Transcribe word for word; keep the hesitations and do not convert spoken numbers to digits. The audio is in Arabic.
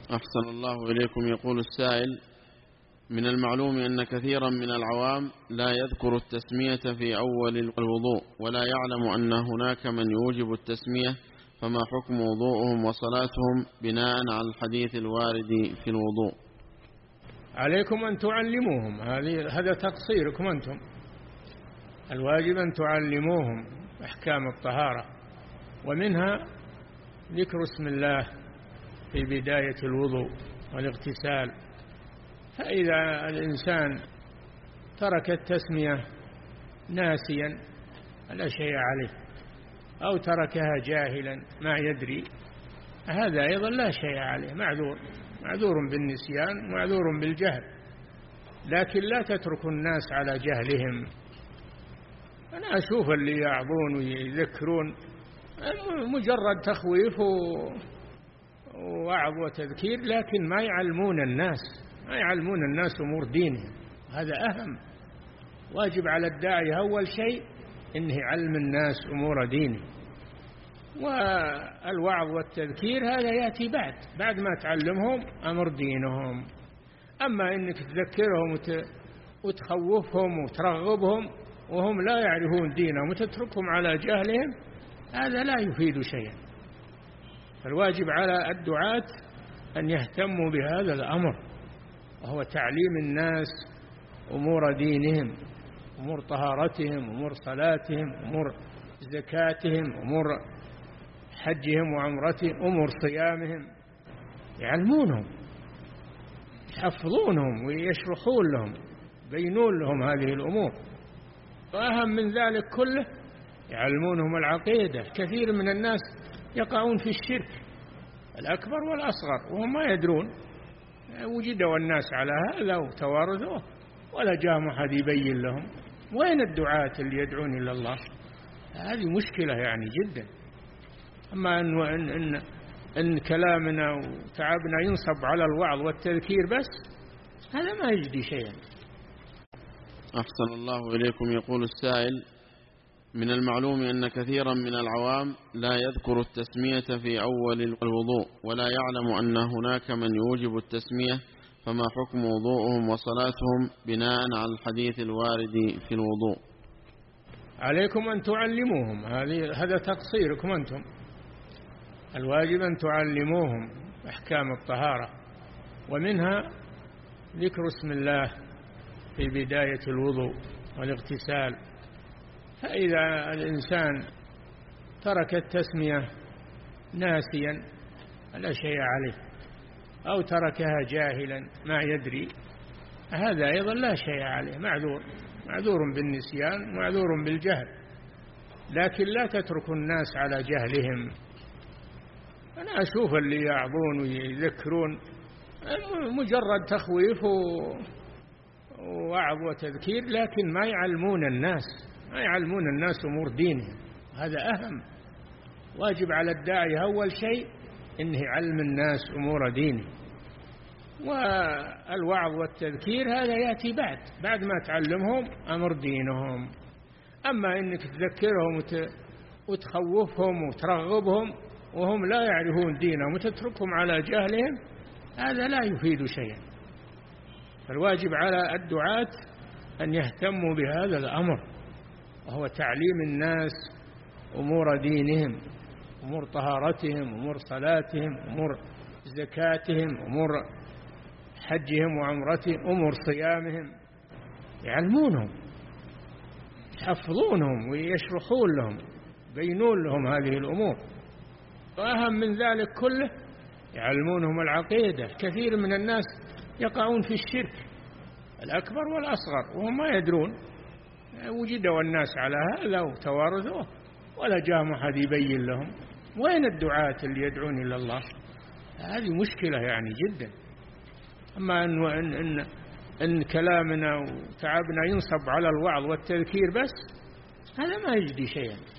أحسن الله إليكم. يقول السائل: من المعلوم أن كثيرا من العوام لا يذكر التسمية في أول الوضوء ولا يعلم أن هناك من يوجب التسمية، فما حكم وضوءهم وصلاتهم بناء على الحديث الوارد في الوضوء؟ عليكم أن تعلموهم، هذا تقصيركم أنتم. الواجب أن تعلموهم أحكام الطهارة، ومنها ذكر اسم الله في بداية الوضوء والاغتسال. فإذا الإنسان ترك التسمية ناسيا لا شيء عليه، أو تركها جاهلا ما يدري، هذا أيضا لا شيء عليه، معذور معذور بالنسيان، معذور بالجهل. لكن لا تتركوا الناس على جهلهم. أنا أشوف اللي يعظون ويذكرون مجرد تخويف ووعظ وتذكير، لكن ما يعلمون الناس ما يعلمون الناس أمور دينهم. هذا أهم واجب على الداعية، أول شيء إنه يعلم الناس أمور دينه، والوعظ والتذكير هذا يأتي بعد بعد ما تعلمهم أمر دينهم. أما إنك تذكرهم وتخوفهم وترغبهم وهم لا يعرفون دينهم وتتركهم على جهلهم، هذا لا يفيد شيئا. فالواجب على الدعاة أن يهتموا بهذا الأمر، وهو تعليم الناس أمور دينهم، أمور طهارتهم، أمور صلاتهم، أمور زكاتهم، أمور حجهم وعمرتهم، أمور صيامهم. يعلمونهم، يحفظونهم ويشرحون لهم، يبينون لهم هذه الأمور. وأهم من ذلك كله يعلمونهم العقيدة. كثير من الناس يقعون في الشرك الأكبر والأصغر وهم ما يدرون. وجدوا الناس على هذا وتوارثوا ولا جاءهم أحد يبين لهم. وين الدعاة اللي يدعون إلى الله؟ هذه مشكلة يعني جدا. أما أن, إن, إن, إن كلامنا وتعبنا ينصب على الوعظ والتذكير بس، هذا ما يجدي شيئا. أحسن الله إليكم. يقول السائل: من المعلوم أن كثيرا من العوام لا يذكر التسمية في أول الوضوء ولا يعلم أن هناك من يوجب التسمية، فما حكم وضوءهم وصلاتهم بناء على الحديث الوارد في الوضوء؟ عليكم أن تعلموهم، هذا تقصيركم أنتم. الواجب أن تعلموهم أحكام الطهارة، ومنها ذكر اسم الله في بداية الوضوء والاغتسال. فإذا الإنسان ترك التسمية ناسيا لا شيء عليه، أو تركها جاهلا ما يدري، هذا أيضا لا شيء عليه، معذور معذور بالنسيان، معذور بالجهل. لكن لا تتركوا الناس على جهلهم. أنا أشوف اللي يعظون ويذكرون مجرد تخويف ووعظ وتذكير، لكن ما يعلمون الناس ما يعلمون الناس أمور دينهم. هذا أهم واجب على الداعية، أول شيء إنه يعلم الناس أمور دينه، والوعظ والتذكير هذا يأتي بعد بعد ما تعلمهم أمر دينهم. أما إنك تذكرهم وتخوفهم وترغبهم وهم لا يعرفون دينهم وتتركهم على جهلهم، هذا لا يفيد شيئا. فالواجب على الدعاة أن يهتموا بهذا الأمر، وهو تعليم الناس أمور دينهم، أمور طهارتهم، أمور صلاتهم، أمور زكاتهم، أمور حجهم وعمرتهم، أمور صيامهم. يعلمونهم، يحفظونهم ويشرحون لهم، يبينون لهم هذه الأمور. وأهم من ذلك كله يعلمونهم العقيدة. كثير من الناس يقعون في الشرك الأكبر والأصغر وهم ما يدرون. وجدوا الناس على هذا وتوارثوا ولا جاءهم أحد يبين لهم. وين الدعاة اللي يدعون إلى الله؟ هذه مشكلة يعني جدا. أما أن, إن, إن, إن كلامنا وتعبنا ينصب على الوعظ والتذكير بس، هذا ما يجدي شيئا.